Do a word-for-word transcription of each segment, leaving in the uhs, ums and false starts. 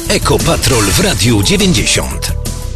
Ekopatrol w Radiu dziewięćdziesiąt.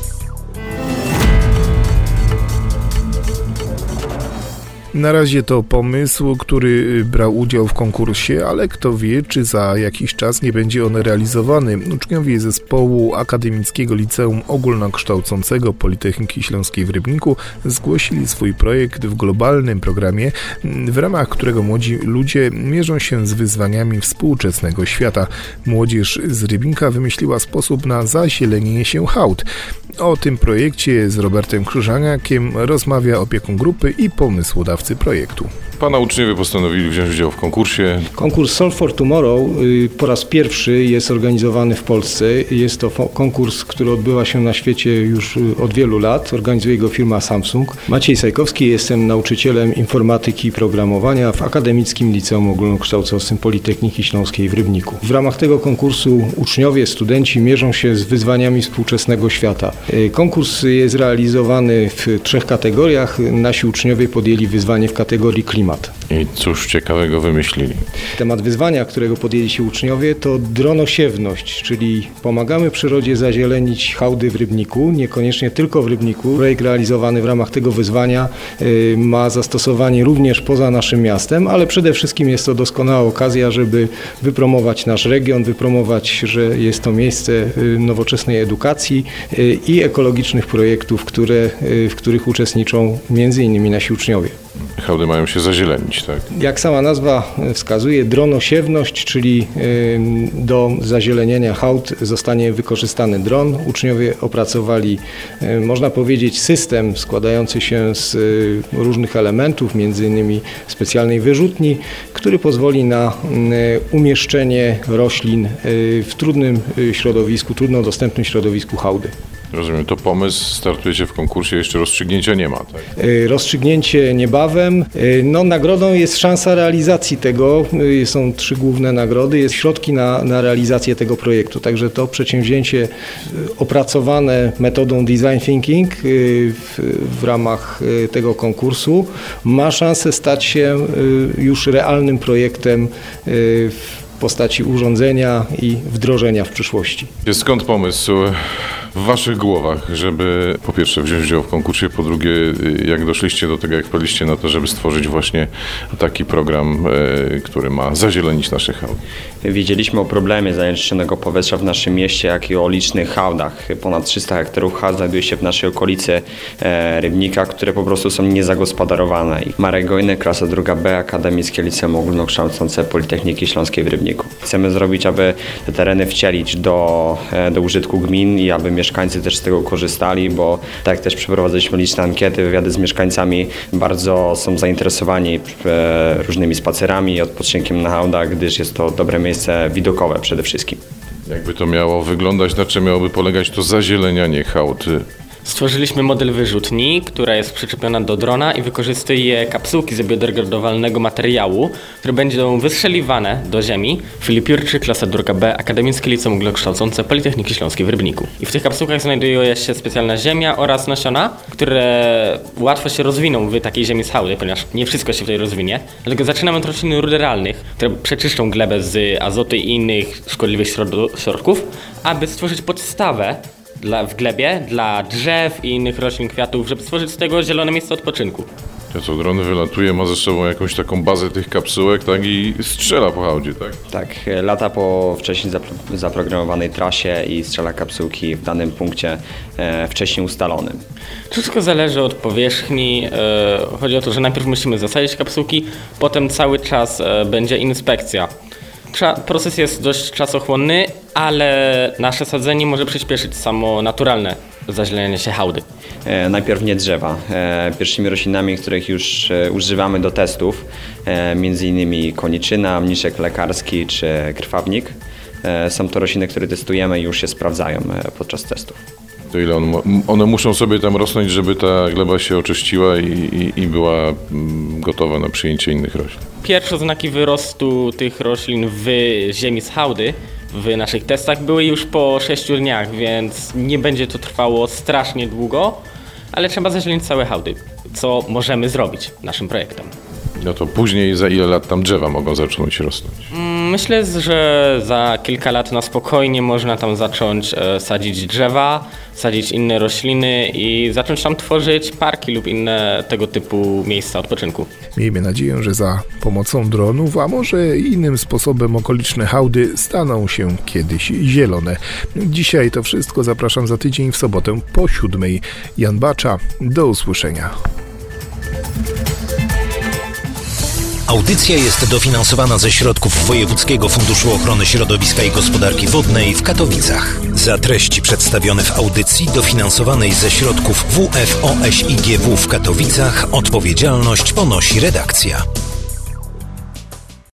Na razie to pomysł, który brał udział w konkursie, ale kto wie, czy za jakiś czas nie będzie on realizowany. Uczniowie zespołu Akademickiego Liceum Ogólnokształcącego Politechniki Śląskiej w Rybniku zgłosili swój projekt w globalnym programie, w ramach którego młodzi ludzie mierzą się z wyzwaniami współczesnego świata. Młodzież z Rybnika wymyśliła sposób na zazielenienie się hałd. O tym projekcie z Robertem Krzyżaniakiem rozmawia opiekun grupy i pomysłodawcy projektu. Pana uczniowie postanowili wziąć udział w konkursie. Konkurs Solve for Tomorrow po raz pierwszy jest organizowany w Polsce. Jest to konkurs, który odbywa się na świecie już od wielu lat. Organizuje go firma Samsung. Maciej Sajkowski, jestem nauczycielem informatyki i programowania w Akademickim Liceum Ogólnokształcącym Politechniki Śląskiej w Rybniku. W ramach tego konkursu uczniowie, studenci mierzą się z wyzwaniami współczesnego świata. Konkurs jest realizowany w trzech kategoriach. Nasi uczniowie podjęli wyzwanie w kategorii klimat. I cóż ciekawego wymyślili? Temat wyzwania, którego podjęli się uczniowie, to dronosiewność, czyli pomagamy przyrodzie zazielenić hałdy w Rybniku, niekoniecznie tylko w Rybniku. Projekt realizowany w ramach tego wyzwania y, ma zastosowanie również poza naszym miastem, ale przede wszystkim jest to doskonała okazja, żeby wypromować nasz region, wypromować, że jest to miejsce y, nowoczesnej edukacji y, i ekologicznych projektów, które, y, w których uczestniczą między innymi nasi uczniowie. Hałdy mają się zazielenić, tak? Jak sama nazwa wskazuje, dronosiewność, czyli do zazielenienia hałd zostanie wykorzystany dron. Uczniowie opracowali, można powiedzieć, system składający się z różnych elementów, między innymi specjalnej wyrzutni, który pozwoli na umieszczenie roślin w trudnym środowisku, trudno dostępnym środowisku hałdy. Rozumiem, to pomysł, startujecie w konkursie, jeszcze rozstrzygnięcia nie ma, tak? Rozstrzygnięcie niebawem. No, nagrodą jest szansa realizacji tego. Są trzy główne nagrody, jest środki na, na realizację tego projektu. Także to przedsięwzięcie opracowane metodą design thinking w, w ramach tego konkursu ma szansę stać się już realnym projektem w postaci urządzenia i wdrożenia w przyszłości. Skąd pomysł w waszych głowach, żeby po pierwsze wziąć udział w konkursie, po drugie jak doszliście do tego, jak wpadliście na to, żeby stworzyć właśnie taki program, który ma zazielenić nasze hałdy? Wiedzieliśmy o problemie zanieczyszczonego powietrza w naszym mieście, jak i o licznych hałdach. Ponad trzysta hektarów hałd znajduje się w naszej okolicy Rybnika, które po prostu są niezagospodarowane. Marek Gojny, klasa druga B, Akademickie Liceum Ogólnokształcące Politechniki Śląskiej w Rybniku. Chcemy zrobić, aby te tereny wcielić do, do użytku gmin i aby mieszkańcy też z tego korzystali, bo tak jak też przeprowadziliśmy liczne ankiety, wywiady z mieszkańcami, bardzo są zainteresowani różnymi spacerami i odpoczynkiem na hałdach, gdyż jest to dobre miejsce widokowe przede wszystkim. Jakby to miało wyglądać, na czym miałoby polegać to zazielenianie hałd? Stworzyliśmy model wyrzutni, która jest przyczepiona do drona i wykorzystuje kapsułki z biodegradowalnego materiału, które będą wystrzeliwane do ziemi. Filip Jurczyk, klasa druga B, Akademickie Liceum Ogólnokształcące Politechniki Śląskiej w Rybniku. I w tych kapsułkach znajduje się specjalna ziemia oraz nasiona, które łatwo się rozwiną w takiej ziemi z hałdy, ponieważ nie wszystko się tutaj rozwinie. Dlatego zaczynamy od roślin ruderalnych, które przeczyszczą glebę z azotu i innych szkodliwych środków, aby stworzyć podstawę Dla, w glebie dla drzew i innych roślin, kwiatów, żeby stworzyć z tego zielone miejsce odpoczynku. To co, dron wylatuje, ma ze sobą jakąś taką bazę tych kapsułek, tak, i strzela po hałdzie, tak? Tak, lata po wcześniej zapro- zaprogramowanej trasie i strzela kapsułki w danym punkcie e, wcześniej ustalonym. Wszystko zależy od powierzchni. E, chodzi o to, że najpierw musimy zasadzić kapsułki, potem cały czas e, będzie inspekcja. Proces jest dość czasochłonny, ale nasze sadzenie może przyspieszyć samo naturalne zazielenianie się hałdy. E, najpierw nie drzewa. E, pierwszymi roślinami, których już e, używamy do testów, e, między innymi koniczyna, mniszek lekarski czy krwawnik. E, są to rośliny, które testujemy i już się sprawdzają e, podczas testów. To ile on, one muszą sobie tam rosnąć, żeby ta gleba się oczyściła i, i, i była gotowa na przyjęcie innych roślin? Pierwsze znaki wyrostu tych roślin w ziemi z hałdy w naszych testach były już po sześciu dniach, więc nie będzie to trwało strasznie długo, ale trzeba zazielenić całe hałdy, co możemy zrobić naszym projektem. No to później za ile lat tam drzewa mogą zacząć rosnąć? Mm, Myślę, że za kilka lat na spokojnie można tam zacząć e, sadzić drzewa, sadzić inne rośliny i zacząć tam tworzyć parki lub inne tego typu miejsca odpoczynku. Miejmy nadzieję, że za pomocą dronów, a może innym sposobem okoliczne hałdy staną się kiedyś zielone. Dzisiaj to wszystko. Zapraszam za tydzień w sobotę po siódmej. Jan Bacza. Do usłyszenia. Audycja jest dofinansowana ze środków Wojewódzkiego Funduszu Ochrony Środowiska i Gospodarki Wodnej w Katowicach. Za treści przedstawione w audycji dofinansowanej ze środków W F O S I G W w Katowicach odpowiedzialność ponosi redakcja.